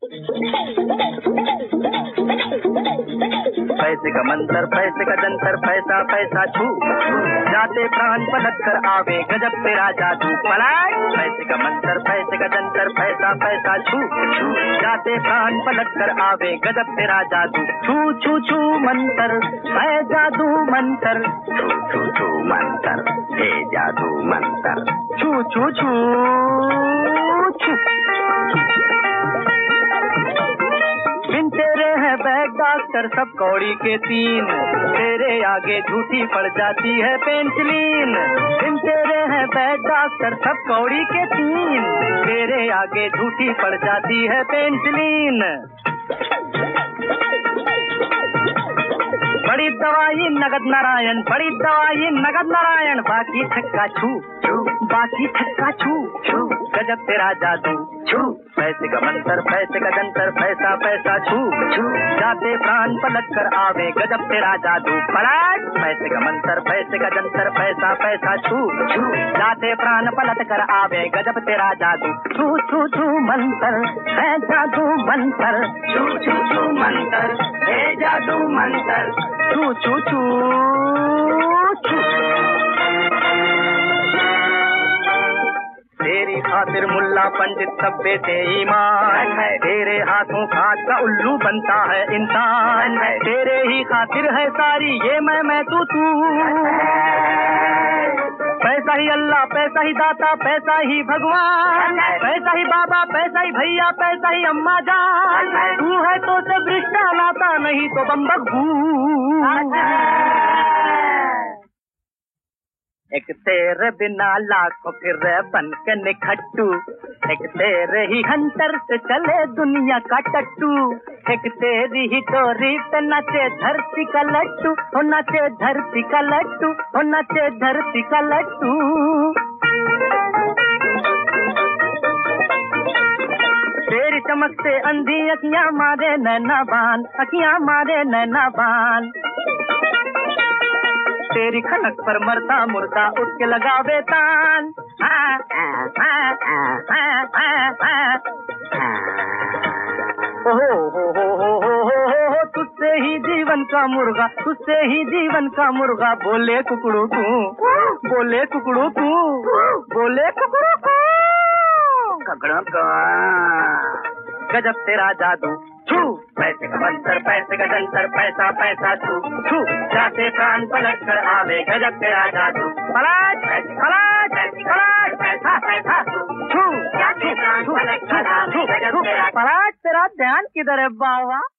पैसे का मंतर, पैसे का जंतर, पैसा पैसा छू जाते प्राण पलट कर आवे गजब तेरा जादू। पलट पैसे का मंतर, पैसे का जंतर, पैसा पैसा छू जाते प्राण पलट कर आवे गजब तेरा जादू। छू छू छू मंतर है जादू मंतर, छू छू छू मंतर है जादू मंतर, छू छू छू छू। बिन तेरे है बैग डॉक्टर सब कौड़ी के तीन, तेरे आगे झूठी पड़ जाती है पेंसिलीन। बिन तेरे है बैग डॉक्टर सब कौड़ी के तीन, तेरे आगे झूठी पड़ जाती है पेंसिलीन। बड़ी दवाई नगद नारायण, बड़ी दवाई नगद नारायण, बाकी छक्का छू बाकी छक्का छू गजब तेरा जादू। छू पैसे का मंतर, पैसे का जंतर, पैसा पैसा छू जाते प्राण पलट कर आवे गजब तेरा जादू। पलट पैसे का मंतर, पैसे का जंतर, पैसा पैसा छू जाते प्राण पलट कर आवे गजब तेरा जादू। छू छू छू मंतर है जादू मंतर, छू छू छू मंतर है जादू मंतर, छू छू छू छू। तेरी खातिर मुल्ला पंडित सब बेटे ईमान है, तेरे हाथों खाद का उल्लू बनता है इंसान। तेरे ही खातिर है सारी ये मैं तू। पैसा ही अल्लाह, पैसा ही दाता, पैसा ही भगवान, पैसा ही बाबा, पैसा ही भैया, पैसा ही अम्मा जान। तू है तो सब रिश्ता नाता, नहीं तो बम्बक भू। एक तेरे बिना लाखों फिर बन के निखट्टू, एक तेरे ही हंटर से चले दुनिया का टट्टू। एक तेरी ही डोरी पे नाचे धरती का लट्टू, हो नाचे धरती का लट्टू, हो नाचे धरती का लट्टू। तेरी चमक से अंधी अखियां मारे नैना बान, अखियां मारे नैना बान। तेरी खनक पर मरता मुर्दा उठ के लगावे तान। तुझसे ही जीवन का मुर्गा, तुझसे ही जीवन का मुर्गा, बोले कुकड़ू तू, बोले कुकड़ू तू, बोले कुकड़ू तू। ककड़ों को गजब तेरा जादू। छू पैसे का मंतर, पैसे का जंतर, पैसा पैसा छू छू जाते प्राण पलट कर आवे गजब तेरा जादू। पलट पलट पलट पैसा पैसा छू जाते प्राण पलट कर आवे गजब तेरा। पलट तेरा ध्यान किधर है बाबा?